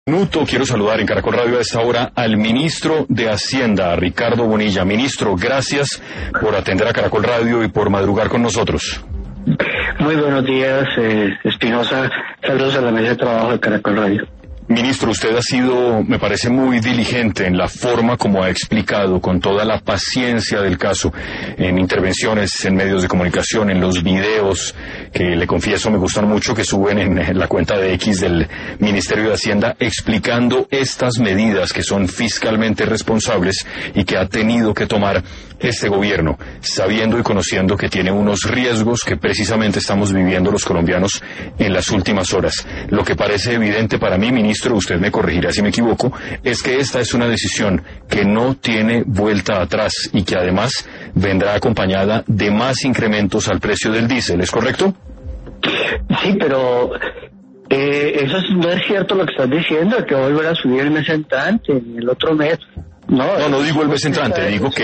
Minuto, quiero saludar en Caracol Radio a esta hora al ministro de Hacienda, Ricardo Bonilla. Ministro, gracias por atender a Caracol Radio y por madrugar con nosotros. Muy buenos días, Espinosa. Saludos a la mesa de trabajo de Caracol Radio. Ministro, usted ha sido, me parece, muy diligente en la forma como ha explicado, con toda la paciencia del caso, en intervenciones en medios de comunicación, en los videos, que le confieso me gustan mucho, que suben en la cuenta de X del Ministerio de Hacienda, explicando estas medidas que son fiscalmente responsables y que ha tenido que tomar este gobierno, sabiendo y conociendo que tiene unos riesgos que precisamente estamos viviendo los colombianos en las últimas horas. Lo que parece evidente para mí, ministro, usted me corregirá si me equivoco, es que esta es una decisión que no tiene vuelta atrás y que además vendrá acompañada de más incrementos al precio del diésel, ¿es correcto? Sí, pero eso no es cierto lo que estás diciendo, que va a volver a subir el mes entrante, el otro mes. No digo el mes entrante, digo que...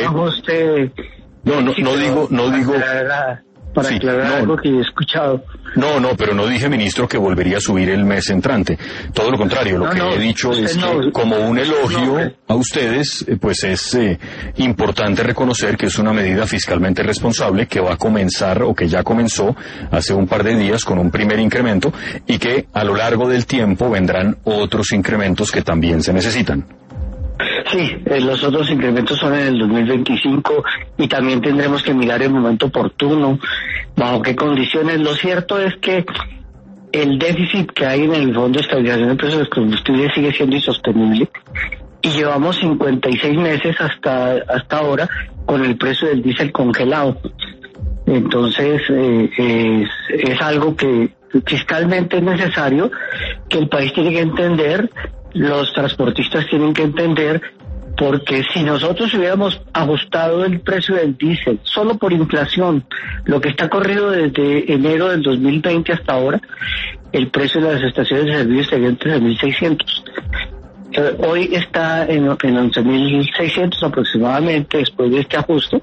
No digo... Para aclarar algo que he escuchado. Pero no dije, ministro, que volvería a subir el mes entrante. Todo lo contrario, lo que he dicho es que como un elogio a ustedes, pues es importante reconocer que es una medida fiscalmente responsable que va a comenzar o que ya comenzó hace un par de días con un primer incremento y que a lo largo del tiempo vendrán otros incrementos que también se necesitan. Sí, los otros incrementos son en el 2025 y también tendremos que mirar el momento oportuno, bajo qué condiciones. Lo cierto es que el déficit que hay en el Fondo de Estabilización de Precios de los Combustibles sigue siendo insostenible y llevamos 56 meses hasta ahora con el precio del diésel congelado. Entonces es algo que fiscalmente es necesario, que el país tiene que entender, los transportistas tienen que entender, porque si nosotros hubiéramos ajustado el precio del diésel solo por inflación, lo que está corrido desde enero del 2020 hasta ahora, el precio de las estaciones de servicio estaría en 13.600. Hoy está en 11.600 aproximadamente después de este ajuste,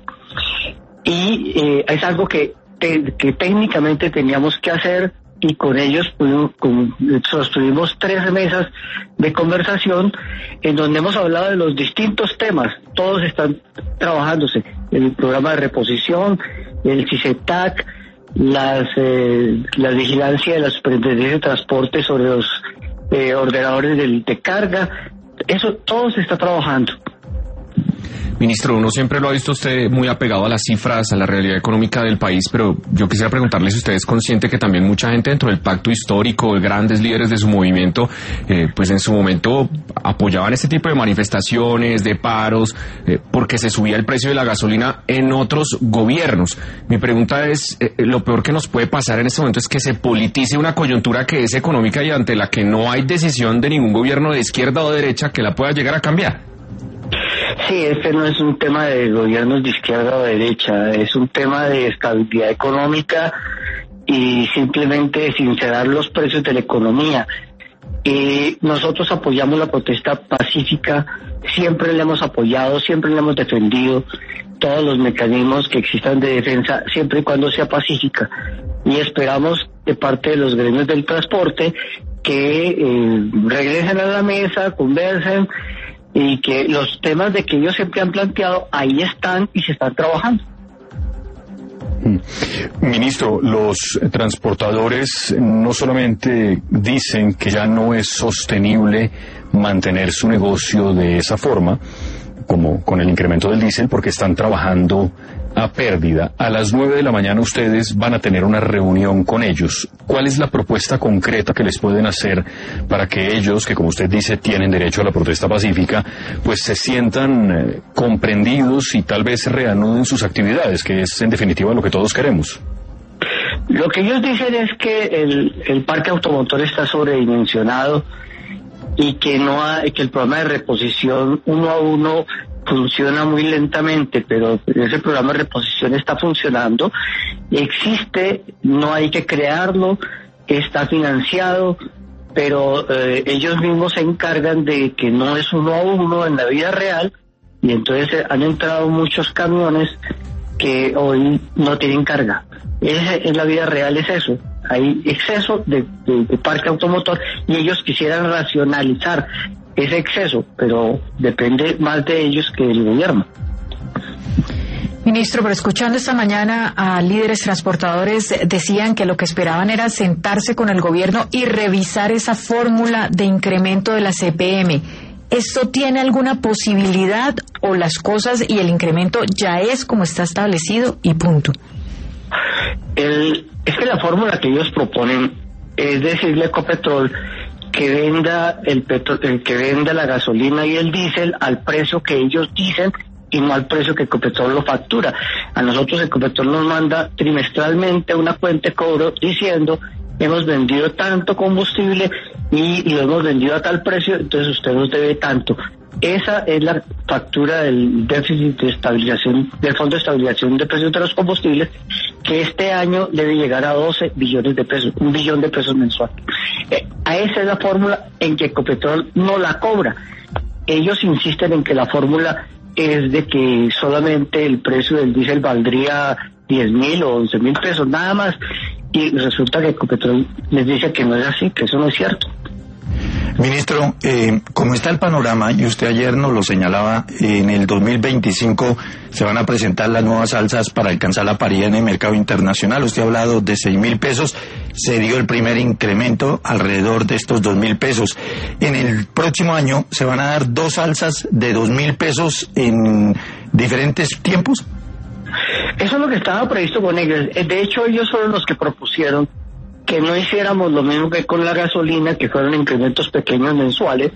y es algo que técnicamente teníamos que hacer, y con ellos sostuvimos 13 mesas de conversación en donde hemos hablado de los distintos temas. Todos están trabajándose: el programa de reposición, el CICETAC, la vigilancia de las superintendencias de transporte sobre los ordenadores de carga. Eso todo se está trabajando. Ministro, uno siempre lo ha visto usted muy apegado a las cifras, a la realidad económica del país, pero yo quisiera preguntarle si usted es consciente que también mucha gente dentro del pacto histórico, grandes líderes de su movimiento, pues en su momento apoyaban este tipo de manifestaciones, de paros, porque se subía el precio de la gasolina en otros gobiernos. Mi pregunta es, lo peor que nos puede pasar en este momento es que se politice una coyuntura que es económica y ante la que no hay decisión de ningún gobierno de izquierda o derecha que la pueda llegar a cambiar. Sí, este no es un tema de gobiernos de izquierda o de derecha, es un tema de estabilidad económica y simplemente de sincerar los precios de la economía. Nosotros apoyamos la protesta pacífica, siempre la hemos apoyado, siempre la hemos defendido, todos los mecanismos que existan de defensa, siempre y cuando sea pacífica. Y esperamos de parte de los gremios del transporte que regresen a la mesa, conversen, y que los temas de que ellos siempre han planteado, ahí están y se están trabajando. Ministro, los transportadores no solamente dicen que ya no es sostenible mantener su negocio de esa forma, como con el incremento del diésel, porque están trabajando a pérdida. A las 9 de la mañana ustedes van a tener una reunión con ellos. ¿Cuál es la propuesta concreta que les pueden hacer para que ellos, que como usted dice tienen derecho a la protesta pacífica, pues se sientan comprendidos y tal vez reanuden sus actividades, que es en definitiva lo que todos queremos? Lo que ellos dicen es que el parque automotor está sobredimensionado y que que el programa de reposición uno a uno funciona muy lentamente, pero ese programa de reposición está funcionando, existe, no hay que crearlo, está financiado, pero ellos mismos se encargan de que no es uno a uno en la vida real, y entonces han entrado muchos camiones que hoy no tienen carga. En la vida real es eso. hay exceso de parque automotor y ellos quisieran racionalizar ese exceso, pero depende más de ellos que del gobierno. Ministro, pero escuchando esta mañana a líderes transportadores, decían que lo que esperaban era sentarse con el gobierno y revisar esa fórmula de incremento de la CPM. ¿Esto tiene alguna posibilidad o las cosas y el incremento ya es como está establecido y punto? Es que la fórmula que ellos proponen es decirle a Ecopetrol que venda que venda la gasolina y el diésel al precio que ellos dicen y no al precio que Ecopetrol lo factura. A nosotros Ecopetrol nos manda trimestralmente una cuenta de cobro diciendo hemos vendido tanto combustible y lo hemos vendido a tal precio, entonces usted nos debe tanto. Esa es la factura del déficit de estabilización, del Fondo de Estabilización de Precios de los Combustibles, que este año debe llegar a 12 billones de pesos, 1 billón de pesos mensual. A esa es la fórmula en que Ecopetrol no la cobra. Ellos insisten en que la fórmula es de que solamente el precio del diésel valdría 10.000 o 11.000 pesos, nada más. Y resulta que Ecopetrol les dice que no es así, que eso no es cierto. Ministro, como está el panorama, y usted ayer nos lo señalaba, en el 2025 se van a presentar las nuevas alzas para alcanzar la paridad en el mercado internacional. Usted ha hablado de 6.000 pesos, se dio el primer incremento alrededor de estos 2.000 pesos. En el próximo año se van a dar 2 alzas de 2.000 pesos en diferentes tiempos. Eso es lo que estaba previsto con ellos. De hecho, ellos fueron los que propusieron que no hiciéramos lo mismo que con la gasolina, que fueron incrementos pequeños mensuales,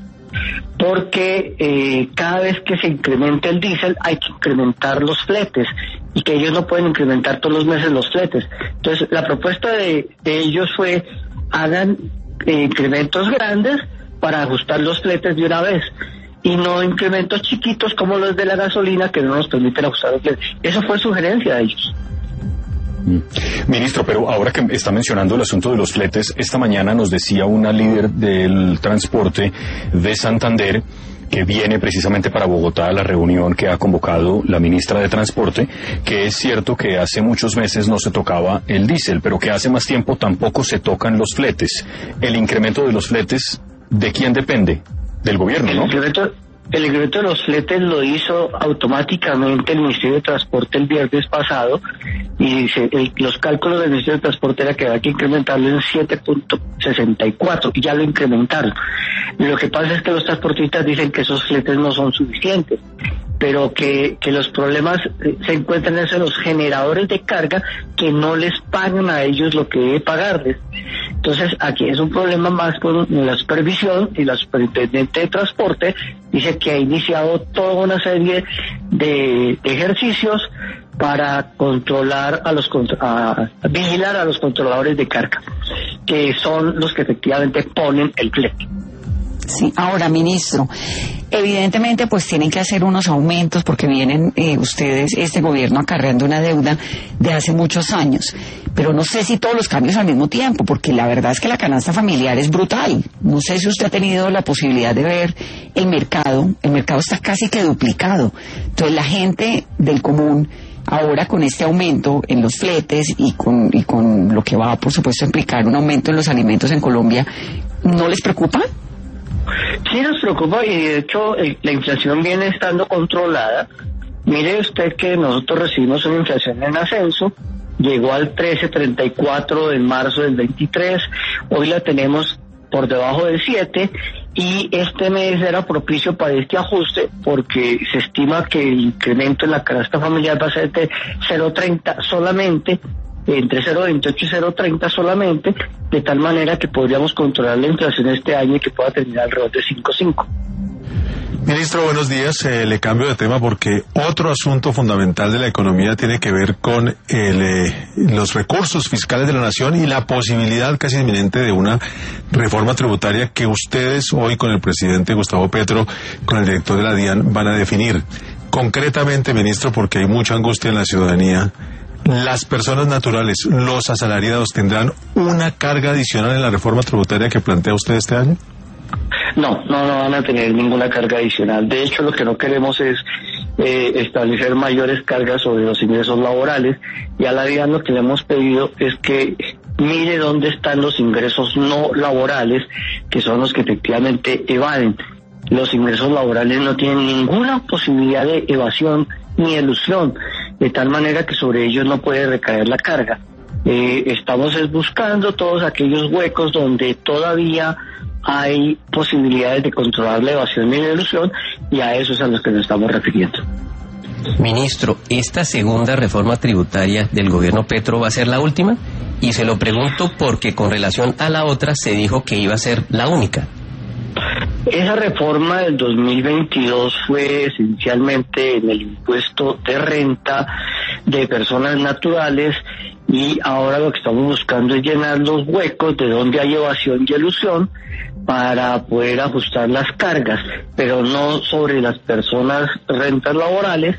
porque cada vez que se incremente el diésel hay que incrementar los fletes y que ellos no pueden incrementar todos los meses los fletes. Entonces, la propuesta de ellos fue hagan incrementos grandes para ajustar los fletes de una vez y no incrementos chiquitos como los de la gasolina que no nos permiten ajustar los fletes. Eso fue sugerencia de ellos. Ministro, pero ahora que está mencionando el asunto de los fletes, esta mañana nos decía una líder del transporte de Santander que viene precisamente para Bogotá a la reunión que ha convocado la ministra de Transporte, que es cierto que hace muchos meses no se tocaba el diésel, pero que hace más tiempo tampoco se tocan los fletes. El incremento de los fletes, ¿de quién depende? Del gobierno, ¿no? El incremento de los fletes lo hizo automáticamente el Ministerio de Transporte el viernes pasado y los cálculos del Ministerio de Transporte era que había que incrementarlo en 7.64 y ya lo incrementaron. Lo que pasa es que los transportistas dicen que esos fletes no son suficientes, pero que los problemas se encuentran en los generadores de carga que no les pagan a ellos lo que debe pagarles. Entonces aquí es un problema más con la supervisión, y la superintendente de transporte dice que ha iniciado toda una serie de ejercicios para controlar vigilar a los controladores de carga, que son los que efectivamente ponen el flete. Sí, ahora, ministro, evidentemente pues tienen que hacer unos aumentos porque vienen ustedes, este gobierno, acarreando una deuda de hace muchos años, pero no sé si todos los cambios al mismo tiempo, porque la verdad es que la canasta familiar es brutal. No sé si usted ha tenido la posibilidad de ver el mercado está casi que duplicado. Entonces la gente del común, ahora con este aumento en los fletes y con lo que va, por supuesto, a implicar un aumento en los alimentos en Colombia, ¿no les preocupa? Sí nos preocupa, y de hecho la inflación viene estando controlada. Mire usted que nosotros recibimos una inflación en ascenso, llegó al 13.34 en marzo del 23, hoy la tenemos por debajo del 7, y este mes era propicio para este ajuste porque se estima que el incremento en la canasta familiar va a ser de 0.30 solamente, entre 0.28 y 0.30 solamente, de tal manera que podríamos controlar la inflación este año y que pueda terminar alrededor de 5.5. Ministro, buenos días. Le cambio de tema porque otro asunto fundamental de la economía tiene que ver con los recursos fiscales de la nación y la posibilidad casi inminente de una reforma tributaria que ustedes hoy con el presidente Gustavo Petro, con el director de la DIAN, van a definir. Concretamente, ministro, porque hay mucha angustia en la ciudadanía, ¿las personas naturales, los asalariados, tendrán una carga adicional en la reforma tributaria que plantea usted este año? No van a tener ninguna carga adicional. De hecho, lo que no queremos es establecer mayores cargas sobre los ingresos laborales, y a la DIAN lo que le hemos pedido es que mire dónde están los ingresos no laborales, que son los que efectivamente evaden. Los ingresos laborales no tienen ninguna posibilidad de evasión ni elusión, de tal manera que sobre ellos no puede recaer la carga. Estamos buscando todos aquellos huecos donde todavía hay posibilidades de controlar la evasión y la elusión, y a eso es a los que nos estamos refiriendo. Ministro, ¿esta segunda reforma tributaria del gobierno Petro va a ser la última? Y se lo pregunto porque con relación a la otra se dijo que iba a ser la única. Esa reforma del 2022 fue esencialmente en el impuesto de renta de personas naturales, y ahora lo que estamos buscando es llenar los huecos de donde hay evasión y elusión para poder ajustar las cargas, pero no sobre las personas rentas laborales,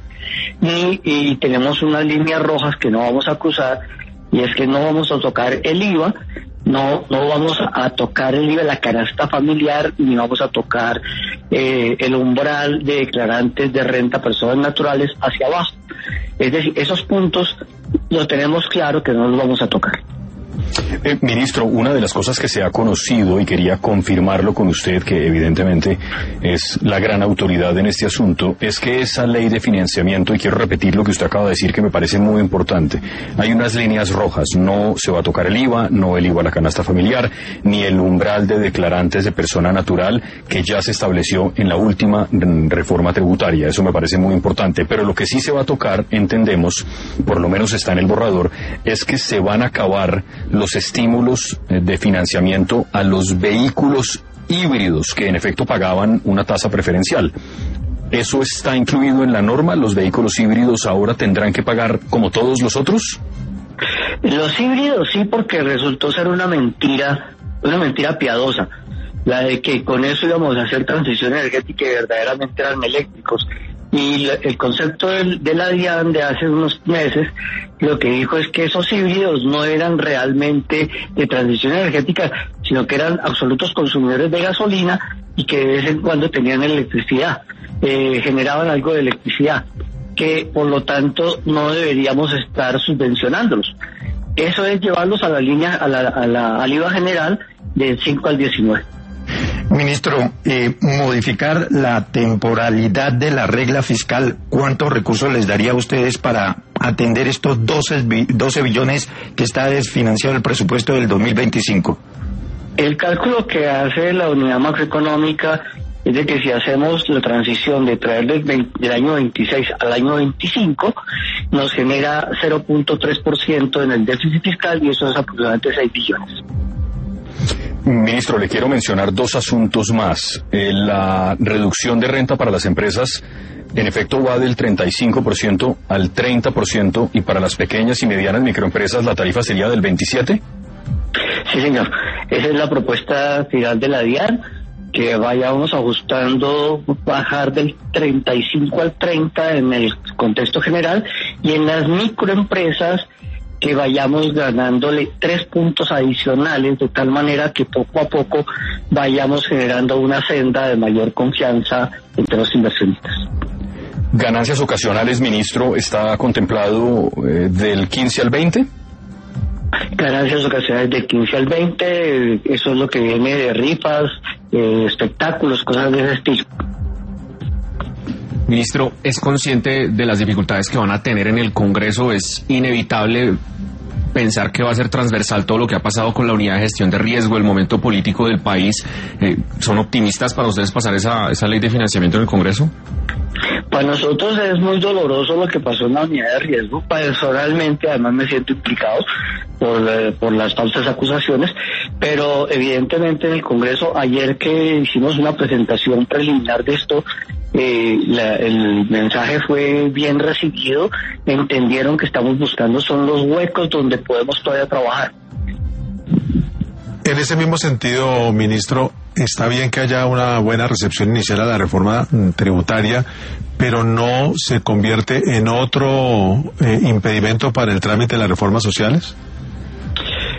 y tenemos unas líneas rojas que no vamos a cruzar, y es que no vamos a tocar el IVA, no vamos a tocar el IVA de la canasta familiar, ni vamos a tocar el umbral de declarantes de renta personas naturales hacia abajo. Es decir, esos puntos lo tenemos claro que no los vamos a tocar. Ministro, una de las cosas que se ha conocido, y quería confirmarlo con usted, que evidentemente es la gran autoridad en este asunto, es que esa ley de financiamiento, y quiero repetir lo que usted acaba de decir que me parece muy importante, hay unas líneas rojas: no se va a tocar el IVA, no el IVA a la canasta familiar, ni el umbral de declarantes de persona natural que ya se estableció en la última reforma tributaria. Eso me parece muy importante, pero lo que sí se va a tocar, entendemos, por lo menos está en el borrador, es que se van a acabar los estímulos de financiamiento a los vehículos híbridos que en efecto pagaban una tasa preferencial. ¿Eso está incluido en la norma? ¿Los vehículos híbridos ahora tendrán que pagar como todos los otros? Los híbridos sí, porque resultó ser una mentira piadosa, la de que con eso íbamos a hacer transición energética y verdaderamente eran eléctricos. Y el concepto de la DIAN de hace unos meses lo que dijo es que esos híbridos no eran realmente de transición energética, sino que eran absolutos consumidores de gasolina y que de vez en cuando tenían electricidad, generaban algo de electricidad, que por lo tanto no deberíamos estar subvencionándolos. Eso es llevarlos a la línea, al IVA general del 5 al 19. Ministro, modificar la temporalidad de la regla fiscal, ¿cuántos recursos les daría a ustedes para atender estos 12 billones que está desfinanciado el presupuesto del 2025? El cálculo que hace la unidad macroeconómica es de que si hacemos la transición de traer del año 26 al año 25, nos genera 0.3% en el déficit fiscal, y eso es aproximadamente 6 billones. Ministro, le quiero mencionar dos asuntos más. La reducción de renta para las empresas, en efecto, va del 35% al 30%, y para las pequeñas y medianas microempresas la tarifa sería del 27%. Sí, señor. Esa es la propuesta final de la DIAN, que vayamos ajustando, bajar del 35 al 30 en el contexto general, y en las microempresas que vayamos ganándole 3 puntos adicionales, de tal manera que poco a poco vayamos generando una senda de mayor confianza entre los inversionistas. ¿Ganancias ocasionales, ministro, está contemplado del 15 al 20? Ganancias ocasionales del 15 al 20, eso es lo que viene de rifas, espectáculos, cosas de ese estilo. Ministro, ¿es consciente de las dificultades que van a tener en el Congreso? ¿Es inevitable pensar que va a ser transversal todo lo que ha pasado con la unidad de gestión de riesgo, el momento político del país? ¿Son optimistas para ustedes pasar esa ley de financiamiento en el Congreso? Para nosotros es muy doloroso lo que pasó en la unidad de riesgo. Personalmente, además, me siento implicado por las falsas acusaciones, pero evidentemente en el Congreso, ayer que hicimos una presentación preliminar de esto, el mensaje fue bien recibido. Entendieron que estamos buscando son los huecos donde podemos todavía trabajar. En ese mismo sentido, ministro, está bien que haya una buena recepción inicial a la reforma tributaria, pero no se convierte en otro impedimento para el trámite de las reformas sociales.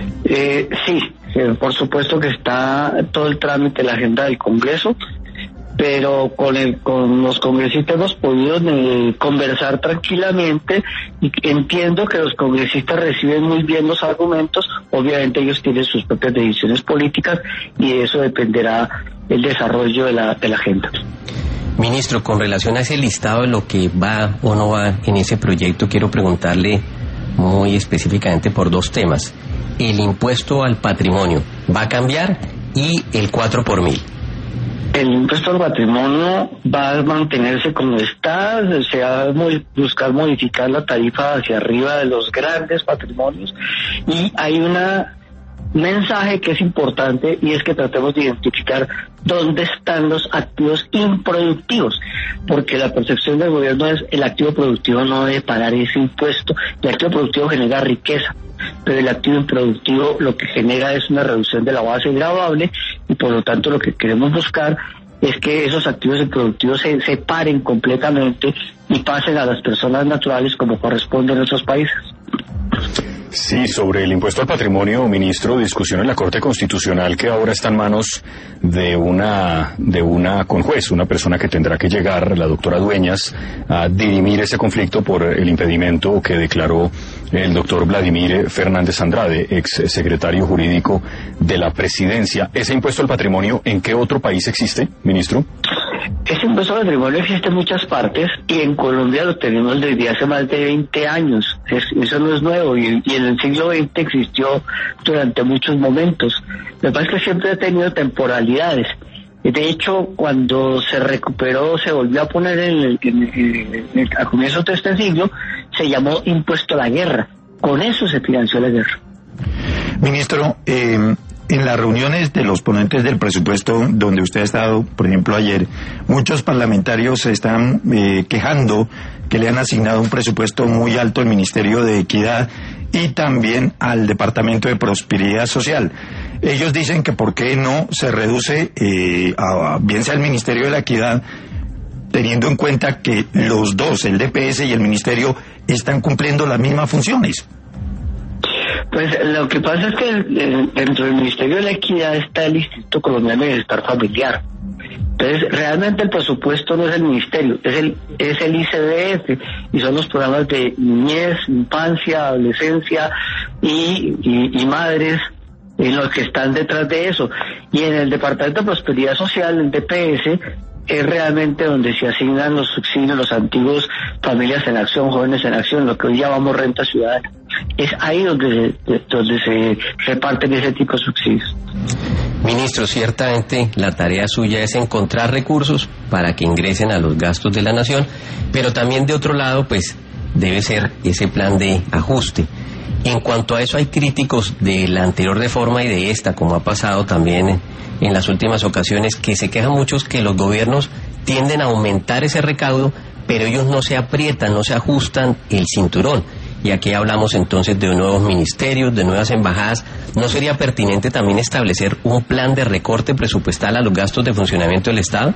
Sí, por supuesto que está todo el trámite de la agenda del Congreso, pero con los congresistas hemos podido conversar tranquilamente y entiendo que los congresistas reciben muy bien los argumentos. Obviamente ellos tienen sus propias decisiones políticas y de eso dependerá el desarrollo de la agenda. Ministro, con relación a ese listado de lo que va o no va en ese proyecto, quiero preguntarle muy específicamente por dos temas. El impuesto al patrimonio va a cambiar y el 4 por mil. El impuesto al patrimonio va a mantenerse como está, se va a buscar modificar la tarifa hacia arriba de los grandes patrimonios, y hay un mensaje que es importante, y es que tratemos de identificar dónde están los activos improductivos, porque la percepción del gobierno es el activo productivo no debe pagar ese impuesto. El activo productivo genera riqueza, pero el activo improductivo lo que genera es una reducción de la base gravable, y por lo tanto lo que queremos buscar es que esos activos improductivos se separen completamente y pasen a las personas naturales como corresponde en otros países. Sí, sobre el impuesto al patrimonio, ministro, discusión en la Corte Constitucional que ahora está en manos de una conjuez, una persona que tendrá que llegar, la doctora Dueñas, a dirimir ese conflicto por el impedimento que declaró el doctor Vladimir Fernández Andrade, ex secretario jurídico de la Presidencia. ¿Ese impuesto al patrimonio en qué otro país existe, ministro? Ese impuesto al patrimonio existe en muchas partes y en Colombia lo tenemos desde hace más de 20 años. Eso no es nuevo y en el siglo XX existió durante muchos momentos. Lo que pasa es que siempre ha tenido temporalidades. De hecho, cuando se recuperó, se volvió a poner a comienzos de este siglo, se llamó impuesto a la guerra. Con eso se financió la guerra. Ministro, en las reuniones de los ponentes del presupuesto donde usted ha estado, por ejemplo ayer, muchos parlamentarios se están quejando que le han asignado un presupuesto muy alto al Ministerio de Equidad y también al Departamento de Prosperidad Social. Ellos dicen que por qué no se reduce bien sea el Ministerio de la Equidad, teniendo en cuenta que los dos, el DPS y el Ministerio, están cumpliendo las mismas funciones. Pues lo que pasa es que dentro del Ministerio de la Equidad está el Instituto Colombiano de Bienestar Familiar. Entonces, realmente el presupuesto no es el ministerio, es el ICBF, y son los programas de niñez, infancia, adolescencia y madres en los que están detrás de eso. Y en el Departamento de Prosperidad Social, el DPS, es realmente donde se asignan los subsidios, los antiguos Familias en Acción, Jóvenes en Acción, lo que hoy llamamos renta ciudadana. Es ahí donde se reparten ese tipo de subsidios. Ministro, ciertamente la tarea suya es encontrar recursos para que ingresen a los gastos de la nación, pero también de otro lado, pues, debe ser ese plan de ajuste. En cuanto a eso, hay críticos de la anterior reforma y de esta, como ha pasado también en las últimas ocasiones, que se quejan muchos que los gobiernos tienden a aumentar ese recaudo, pero ellos no se aprietan, no se ajustan el cinturón. Y aquí hablamos entonces de nuevos ministerios, de nuevas embajadas. ¿No sería pertinente también establecer un plan de recorte presupuestal a los gastos de funcionamiento del Estado?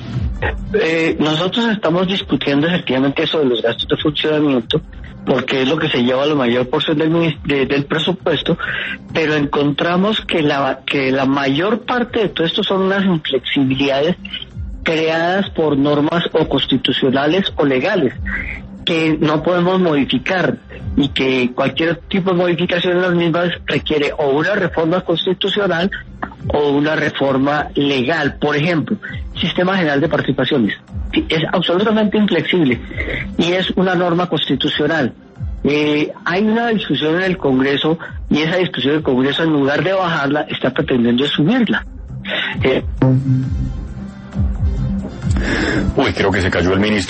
Nosotros estamos discutiendo efectivamente eso de los gastos de funcionamiento, porque es lo que se lleva la mayor porción del presupuesto, pero encontramos que la mayor parte de todo esto son unas inflexibilidades creadas por normas o constitucionales o legales que no podemos modificar, y que cualquier tipo de modificación en las mismas requiere o una reforma constitucional o una reforma legal. Por ejemplo, Sistema General de Participaciones es absolutamente inflexible y es una norma constitucional. Hay una discusión en el Congreso, y esa discusión del Congreso, en lugar de bajarla, está pretendiendo subirla. Uy, creo que se cayó el ministro.